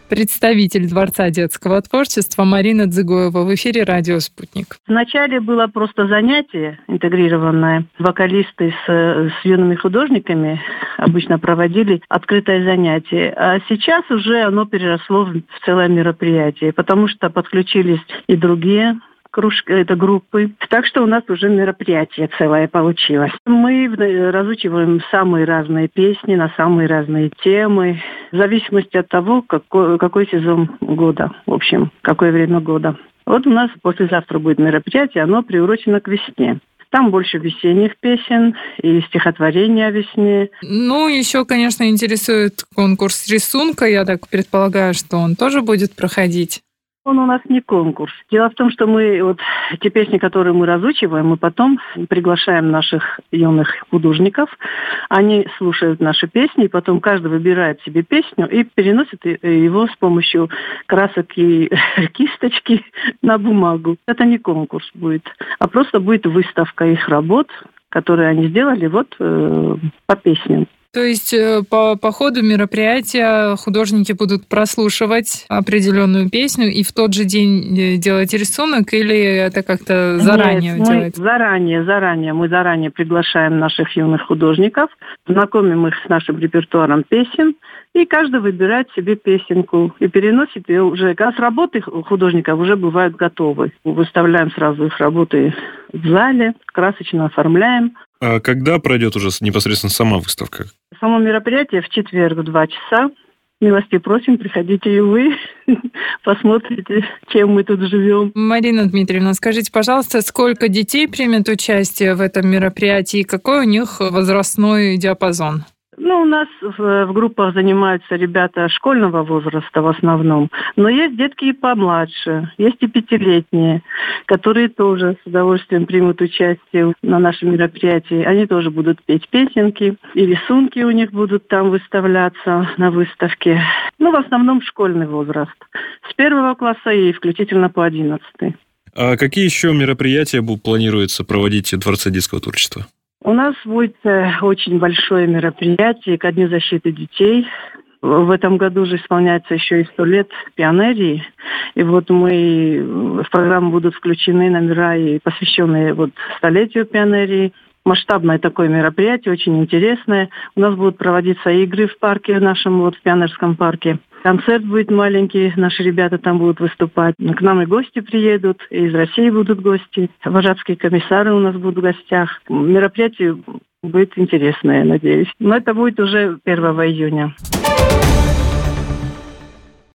Представитель Дворца детского творчества Марина Дзыгоева в эфире «Радио Спутник». Вначале было просто занятие интегрированное. Вокалисты с юными художниками обычно проводили открытое занятие. А сейчас уже оно переросло в целое мероприятие, потому что подключились и другие кружки, это группы. Так что у нас уже мероприятие целое получилось. Мы разучиваем самые разные песни на самые разные темы, в зависимости от того, какой сезон года, в общем, какое время года. Вот у нас послезавтра будет мероприятие, оно приурочено к весне. Там больше весенних песен и стихотворения о весне. Еще, конечно, интересует конкурс рисунка. Я так предполагаю, что он тоже будет проходить. Он у нас не конкурс. Дело в том, что мы те песни, которые мы разучиваем, мы потом приглашаем наших юных художников. Они слушают наши песни, и потом каждый выбирает себе песню и переносит его с помощью красок и кисточки на бумагу. Это не конкурс будет, а просто будет выставка их работ, которые они сделали по песням. То есть по ходу мероприятия художники будут прослушивать определенную песню и в тот же день делать рисунок, или это как-то заранее делать? Заранее. Мы заранее приглашаем наших юных художников, знакомим их с нашим репертуаром песен, и каждый выбирает себе песенку и переносит ее уже. Как раз работы художников уже бывают готовы. Выставляем сразу их работы в зале, красочно оформляем. А когда пройдет уже непосредственно сама выставка? Само мероприятие в четверг в 2 часа. Милости просим, приходите и вы, посмотрите, чем мы тут живем. Марина Дмитриевна, скажите, пожалуйста, сколько детей примет участие в этом мероприятии и какой у них возрастной диапазон? У нас в группах занимаются ребята школьного возраста в основном, но есть детки и помладше, есть и 5-летние, которые тоже с удовольствием примут участие на нашем мероприятии. Они тоже будут петь песенки, и рисунки у них будут там выставляться на выставке. В основном школьный возраст, с 1 класса и включительно по 11. А какие еще мероприятия планируется проводить в Дворце детского творчества? У нас будет очень большое мероприятие ко Дню защиты детей. В этом году же исполняется еще и 100 лет пионерии. И в программу будут включены номера, посвященные столетию пионерии. Масштабное такое мероприятие, очень интересное. У нас будут проводиться игры в парке, в нашем в пионерском парке. Концерт будет маленький, наши ребята там будут выступать. К нам и гости приедут, и из России будут гости. Вожатские комиссары у нас будут в гостях. Мероприятие будет интересное, я надеюсь. Но это будет уже 1 июня.